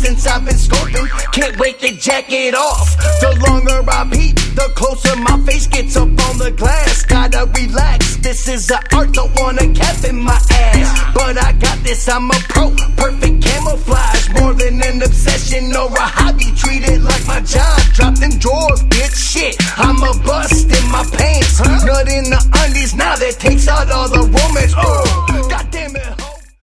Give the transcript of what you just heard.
since I've been scoping. Can't wait to jack it off. The longer I peep, the closer my face gets up on the glass. Gotta relax, this is an art, don't want a cap in my ass. But I got this, I'm a pro, perfect camouflage. More than an obsession or a hobby, treat it like my job. Drop them drawers, bitch, shit, I'm a bust in my pants. Nut in the undies, now that takes out all the romance.